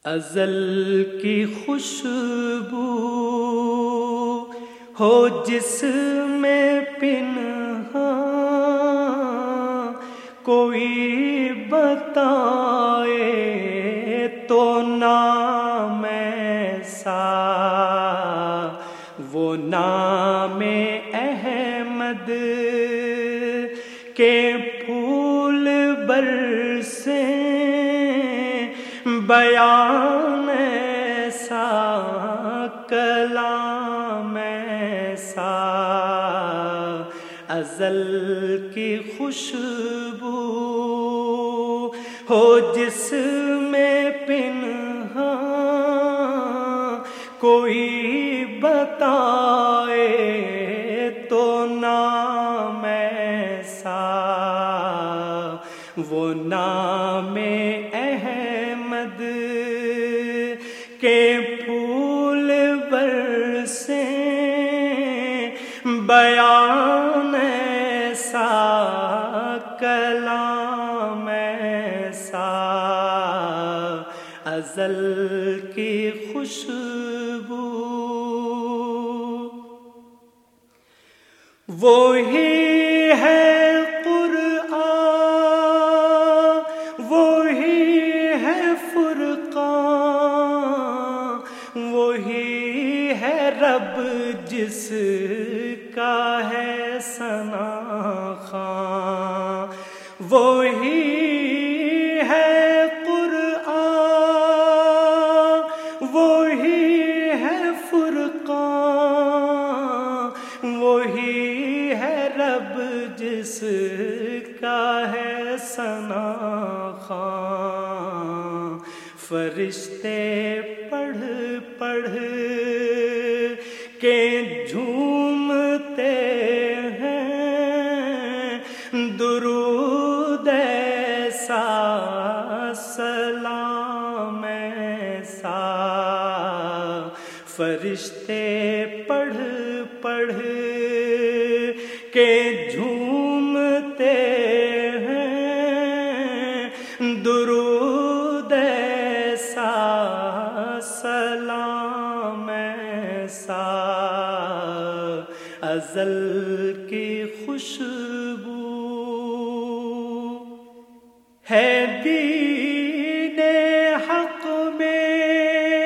ازل کی خوشبو ہو جس میں پنہاں، کوئی بتائے تو نام ایسا، وہ نام احمد کے پھول برسیں، بیان ایسا، کلام ایسا، ازل کی خوشبو ہو جس میں پنہاں، کوئی بتائے تو نام ایسا، وہ نام احمد کے پھول برسیں، بیان ایسا، کلام ایسا، ازل کی خوشبو، وہی ہے قرآن، وہی ہے فرقان، وہی ہے رب جس کا ہے ثنا خواں، وہی ہے قرآن، وہی ہے فرقان، وہی ہے رب جس کا ہے ثنا خواں، فرشتے پڑھ پڑھ کے جھومتے ہیں، درود ایسا، سلام ایسا، فرشتے پڑھ پڑھ کے جھومتے ہیں، درود ایسا، سلام ایسا، ازل کی خوشبو ہے، دین حق میں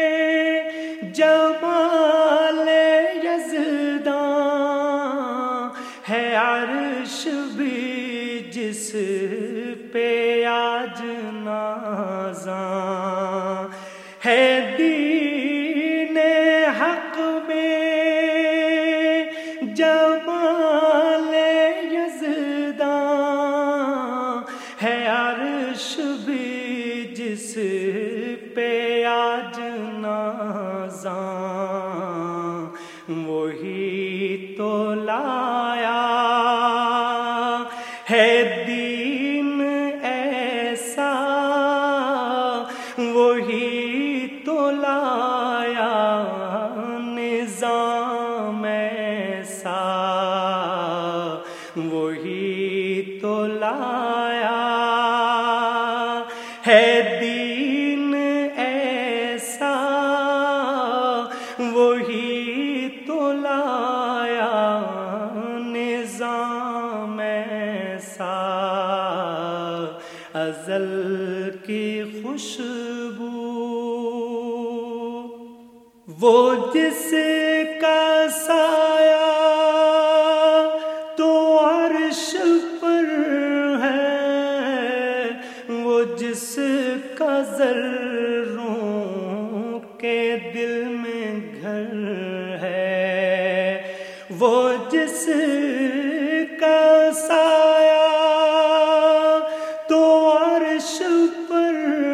جمال یزداں، ہے عرش بھی جس پہ آج نازاں، ہے دین حق میں جمال یزداں، ہے عرش بھی جس پہ آج نازاں، وہی تو لایا ہے دین ایسا، وہی تو لایا نظام ایسا، وہی تو لایا ہے دین ایسا، وہی تو لایا نظام ایسا، ازل کی خوشبو، وہ جس کا سایہ تو عرش پر ہے، وہ جس کا ذروں کے دل میں گھر ہے، وہ جس کا سایہ تو عرش پر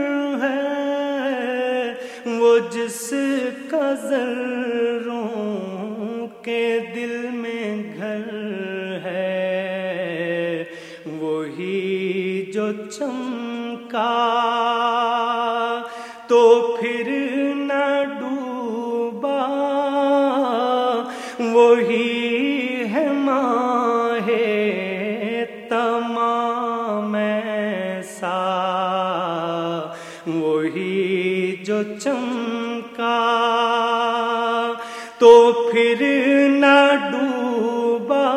ہے، وہ جس کا ذروں کے دل میں گھر ہے، وہی جو چمکا تو پھر نہ ڈوبا، وہی ہے ماہ تمام ایسا، وہی جو چمکا تو پھر نہ ڈوبا،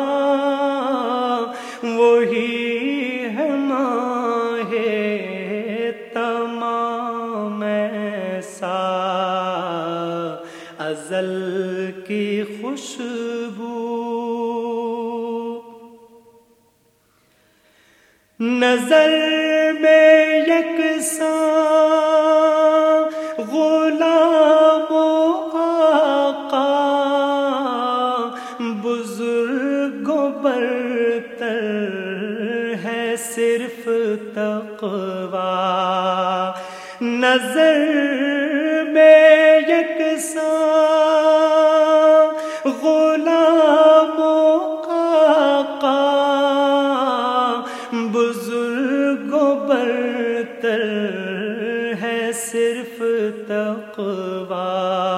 وہی ہے ماہ تمام ایسا، ازل کی خوشبو نظر میں یکساں غلام و آقا، بزرگ و برتر ہے صرف تقویٰ، نظر میں یکساں غلام و آقا، بزرگ و برتر ہے صرف تقویٰ،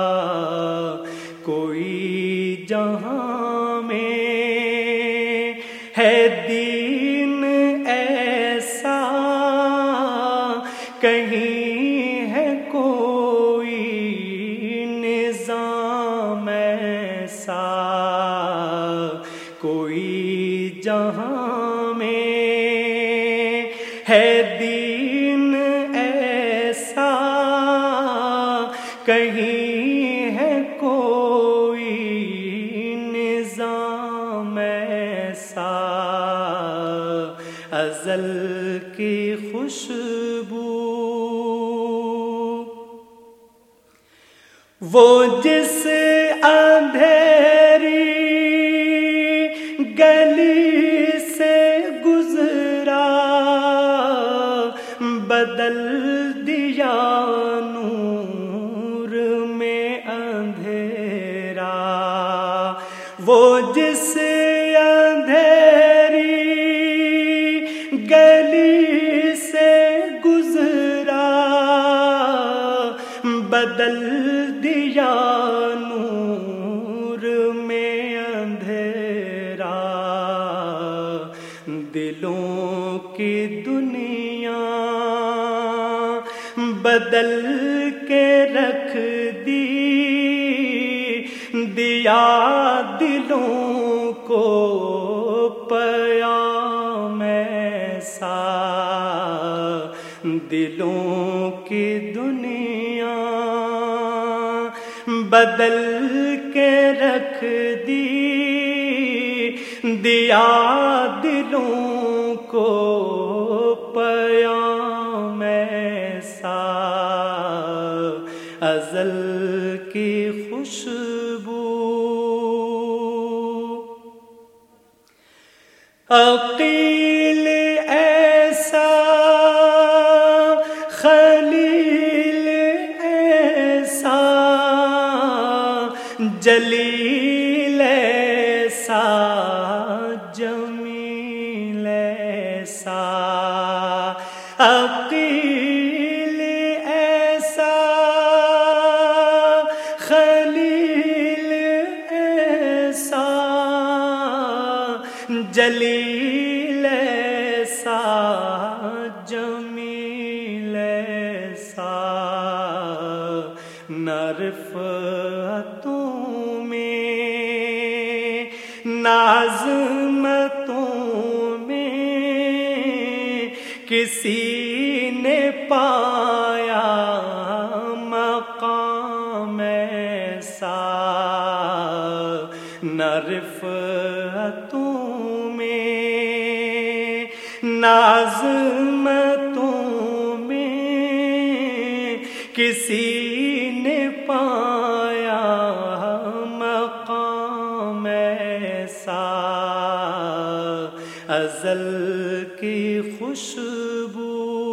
کوئی جہاں میں ہے دین ایسا، کہیں ہے کوئی نظام ایسا، کوئی جہاں میں ہے دین ایسا، کہیں ہے کوئی نظام ایسا، ازل کی خوشبو وہ جس اندھیری گلی سے گزرا، بدل دیا نور میں اندھیرا، وہ جس اندھیری گلی سے گزرا، بدل دیا نور میں اندھیرا، دلوں کی دنیا بدل کے رکھ دی، دیا دلوں کو پیام ایسا، دلوں کی دنیا بدل کے رکھ دی، دیا دلوں کو پیام ایسا، ازل کی خوشبو عقیل ایسا، خلیل ایسا، جلیل ایسا، جمیل ایسا، عقیل ایسا، خلیل ایسا، جلیل ایسا، جمیل ایسا، نہ رفعتوں میں نہ عظمتوں میں کسی نے پایا مقام ایسا، نہ رفعتوں نہ عظمتوں میں کسی نے پایا مقام ایسا، ازل کی خوشبو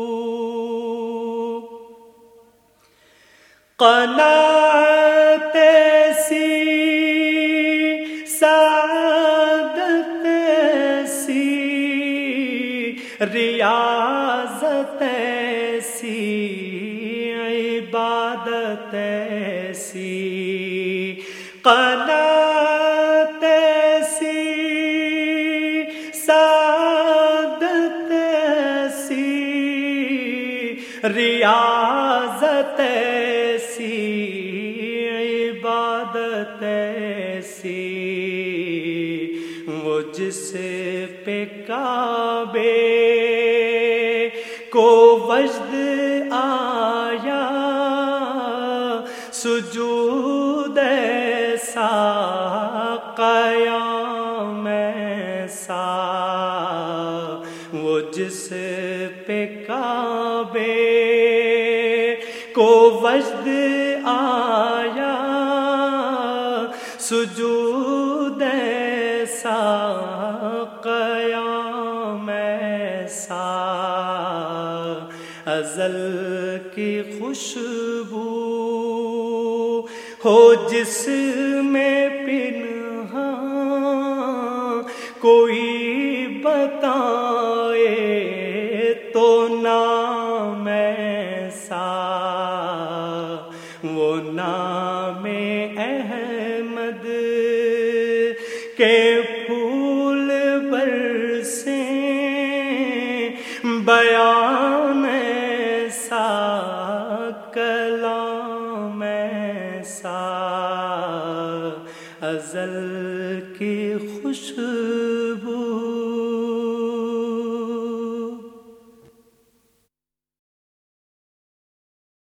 قناعت ایسی، سعادت ایسی، ریاضت ایسی، عبادت ایسی، قناعت ایسی، سعادت ایسی، ریاضت ریاضت ایسی عبادت ایسی وہ جس پہ کعبے کو وجد آیا سجود ایسا قیام ایسا وہ جس پہ کعبے کو وجد آیا سجود ایسا قیام ایسا ازل کی خوشبو ہو جس میں پنہاں کوئی بتائے تو نام ایسا وہ نام احمد کے پھول برسیں بیان ایسا کلام ایسا ازل کی خوشبو